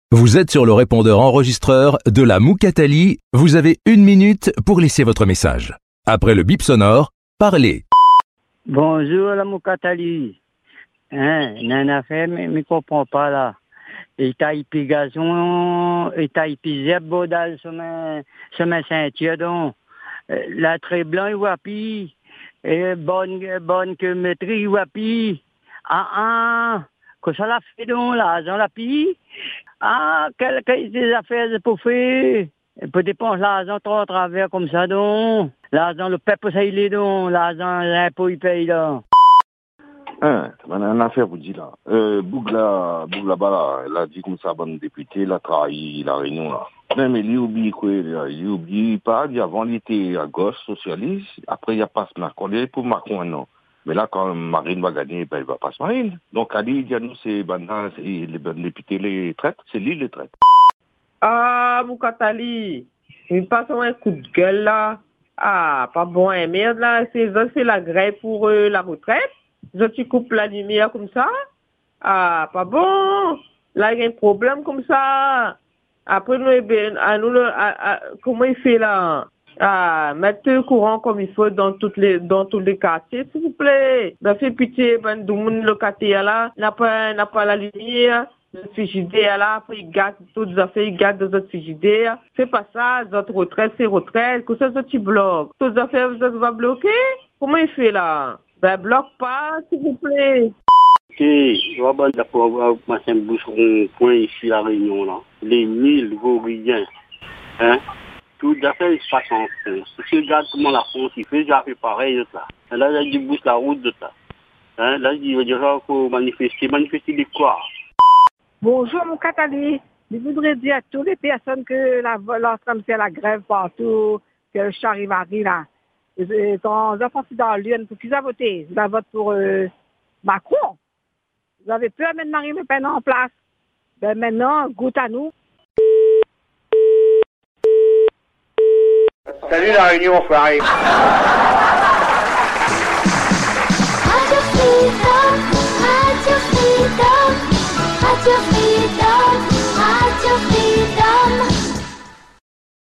Vous êtes sur le répondeur enregistreur de la Moukatali. Vous avez 1 minute pour laisser votre message. Après le bip sonore, parlez. Bonjour la Moukatali. Nana fait, mais ne comprend pas là. Et t'as épi gazon, et t'as épi zeb bodal sur ma ceinture donc. La très blanc wapi, et bonne que maîtrise wapi. Que ça l'a fait donc là, j'en la pi. Quelles des affaires pour faire? Peut dépenser l'argent trop à travers comme ça donc. L'argent, le peuple ça il est donc, l'argent, l'impôt il paye là. Une affaire vous dit là. Bougla là, elle a dit comme ça, bonne députée, il a trahi la réunion là. Non, mais il oublie quoi, il oublie pas, avant il était à gauche, socialiste, après il y a pas Macron, il est pour Macron non. Mais là, quand Marine va gagner, ben, il va pas se Marine. Donc, Ali, il dit à nous, c'est Banda, les députés les traitent, c'est lui les traite. Moukatali, il passe un coup de gueule là. Pas bon, merde là, c'est la grève pour la retraite. Tu coupes la lumière comme ça. Pas bon. Là, il y a un problème comme ça. Après, comment il fait là? Mettre le courant comme il faut dans tous les quartiers, s'il vous plaît. Fait pitié, le locataire là, n'a pas la lumière, le frigidaire là, après il garde toutes les affaires, il garde dans notre frigidaire. C'est pas ça, notre retraite, c'est retraite, que ça, tu bloques. Toutes les affaires, vous va bloquer? Comment il fait là? Bloque pas, s'il vous plaît. Ok, je vais pas pour ma simple bouche point ici la réunion là. Les 1000 vaut rien. Tout à fait, il se passe en France. Si tu regardes comment la France il fait, j'ai fait pareil de ça. Là, il bouge la route de ça. Là, il va dire qu'il faut manifester de quoi? Bonjour, mon Moukatali. Je voudrais dire à toutes les personnes que en train de faire la grève partout, que le charivari là. Quand les enfants sont dans l'urne, pour qu'ils aient voté, ils votent pour Macron. Vous avez peur de mettre Marine Le Pen en place. Ben maintenant, goûte à nous. Salut la Réunion, enfoiré. Radio Freedom, Radio Freedom, Radio Freedom.